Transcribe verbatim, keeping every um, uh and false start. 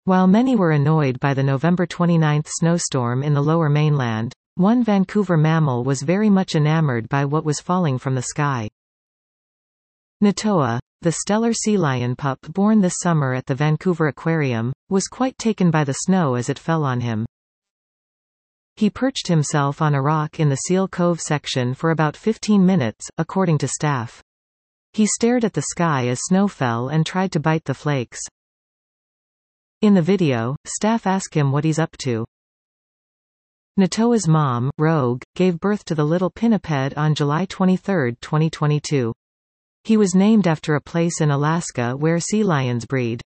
While many were annoyed by the November twenty-ninth snowstorm in the Lower Mainland, one Vancouver mammal was very much enamored by what was falling from the sky. Natoa, the Steller sea lion pup born this summer at the Vancouver Aquarium, was quite taken by the snow as it fell on him. He perched himself on a rock in the Seal Cove section for about fifteen minutes, according to staff. He stared at the sky as snow fell and tried to bite the flakes. In the video, staff ask him what he's up to. Natoa's mom, Rogue, gave birth to the little pinniped on July twenty-third, twenty twenty-two. He was named after a place in Alaska where sea lions breed.